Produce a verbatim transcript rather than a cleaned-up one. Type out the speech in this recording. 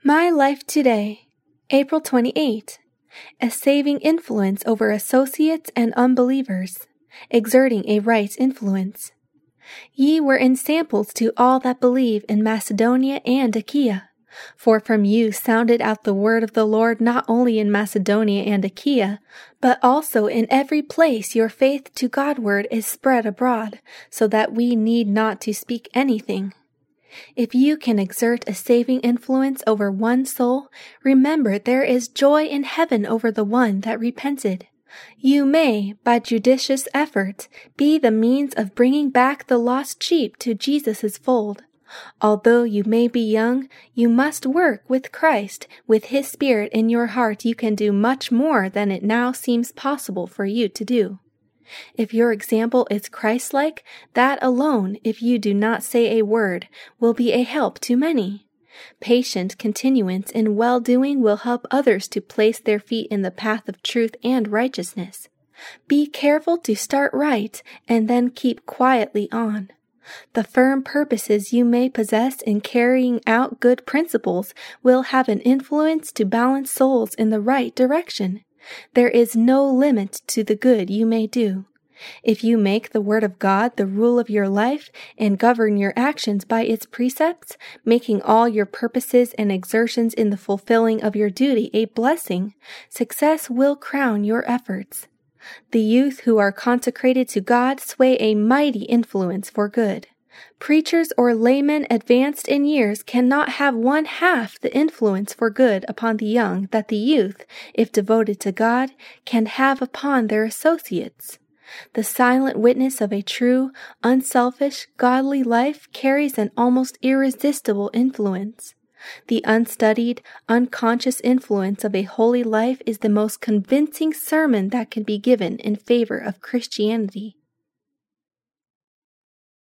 My Life Today, April twenty-eighth. A saving influence over associates and unbelievers, exerting a right influence. Ye were ensamples to all that believe in Macedonia and Achaia. For from you sounded out the word of the Lord not only in Macedonia and Achaia, but also in every place your faith to Godward is spread abroad, so that we need not to speak anything. If you can exert a saving influence over one soul, remember there is joy in heaven over the one that repented. You may, by judicious effort, be the means of bringing back the lost sheep to Jesus' fold. Although you may be young, you must work with Christ. With His Spirit in your heart, you can do much more than it now seems possible for you to do. If your example is Christ-like, that alone, if you do not say a word, will be a help to many. Patient continuance in well-doing will help others to place their feet in the path of truth and righteousness. Be careful to start right and then keep quietly on. The firm purposes you may possess in carrying out good principles will have an influence to balance souls in the right direction. There is no limit to the good you may do. If you make the Word of God the rule of your life and govern your actions by its precepts, making all your purposes and exertions in the fulfilling of your duty a blessing, success will crown your efforts. The youth who are consecrated to God sway a mighty influence for good. Preachers or laymen advanced in years cannot have one half the influence for good upon the young that the youth, if devoted to God, can have upon their associates. The silent witness of a true, unselfish, godly life carries an almost irresistible influence. The unstudied, unconscious influence of a holy life is the most convincing sermon that can be given in favor of Christianity.